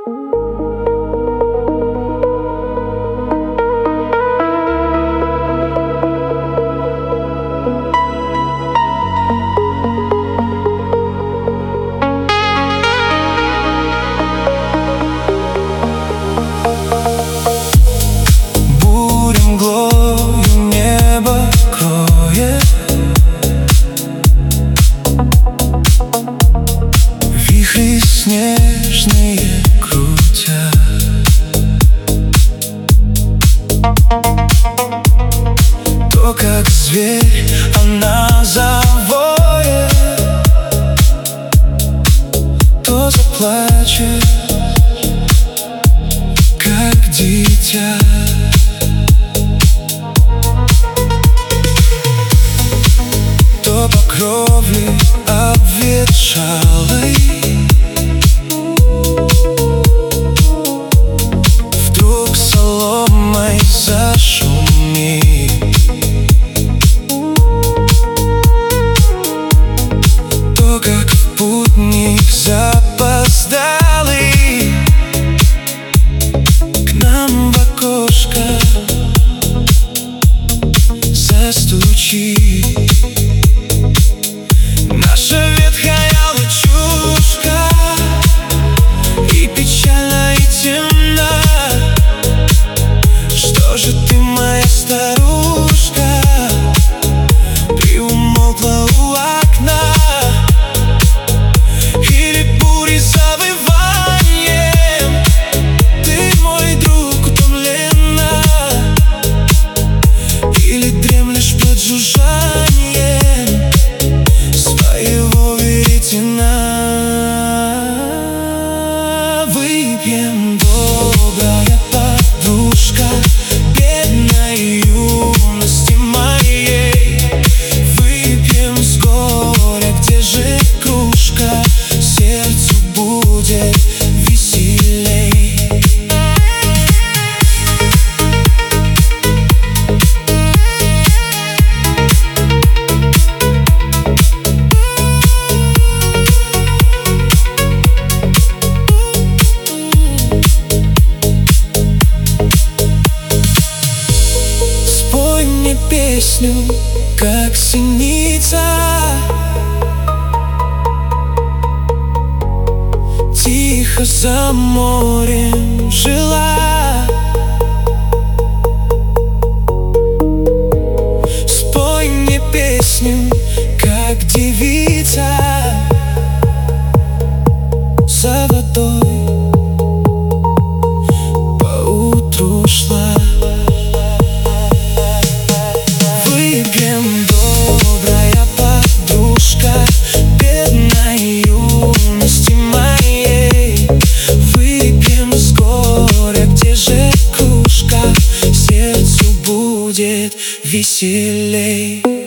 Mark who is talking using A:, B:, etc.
A: Снежные крутя, то как зверь она завоет, то заплачет, как дитя. То по кровле обветшалой вдруг соломой зашумит, то как путник запоздалый к нам в окошко застучит. Наша ветхая лачушка и печальна, и темна. Что же ты, моя старушка, приумолкла у окна? Или бури завыванием ты, мой друг, утомлена? Или дремлешь под жужжанием своего веретена? Выпьем, добрая подружка бедной юности моей, выпьем с горя, где же кружка, сердцу будет веселей. Спой мне песню, как синица, тихо за морем жила. Спой мне песню, как девица за водой поутру шла. Выпьем, добрая подружка бедной юности моей, выпьем с горя, где же кружка, сердцу будет веселей.